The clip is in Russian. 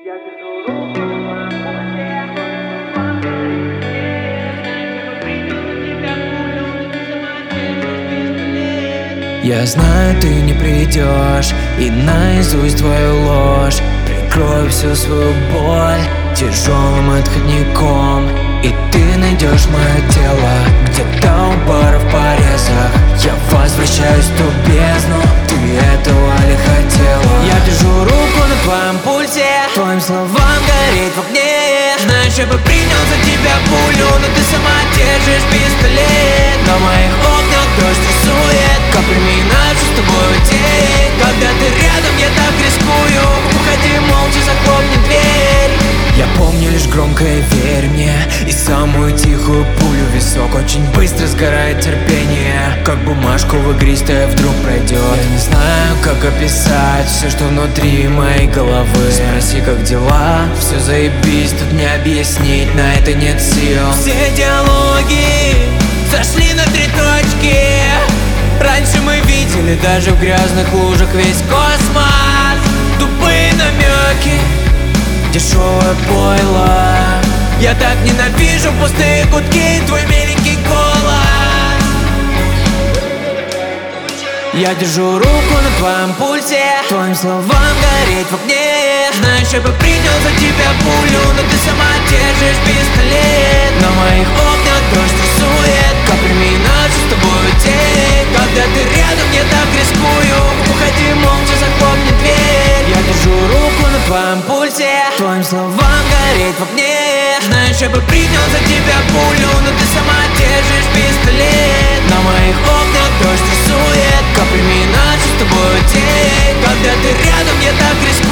Я держу руку на твоем пульсе. Я знаю, ты не придешь, и наизусть твою ложь. Прикрою всю свою боль тяжелым отходником, и ты найдешь мое тело где-то у бара в порезах. Я возвращаюсь в ту бездну, ты этого ли хотела? Я держу руку на твоем пульсе, твоим словам гореть в огне. Знаешь, я бы принял за тебя пулю, но ты сама держишь пистолет. На моих окнах дождь рисует каплями нашу с тобой тень. Когда ты рядом, я так рискую. Уходи молча, захлопни дверь. Я помню лишь громкое «верь мне» и самую тихую пулю в висок. Очень быстро сгорает терпение, как бумажку в игристое вдруг пройдет. Я не знаю, как описать все, что внутри моей головы. Спроси, как дела, все заебись, тут не объяснить, на это нет сил. Все диалоги зашли на 3 точки. Раньше мы видели даже в грязных лужах весь космос. Тупые намеки, дешевое пойло. Я так ненавижу пустые гудки и твой миленький голос. Я держу руку на твоем пульсе, твоим словам гореть в огне. Знаешь, я бы принял за тебя пулю, но ты сама держишь пистолет. На моих окнах дождь рисует каплями нашу с тобой тень. Когда ты рядом, я так рискую. Уходи молча, захлопни дверь. Я держу руку на твоем пульсе, твоим словам гореть в огне. Знаешь, я бы принял за тебя пулю, но ты сама держишь пистолет. На моих окнах дождь рисует каплями нашу с тобой тень. Когда ты рядом, я так рискую.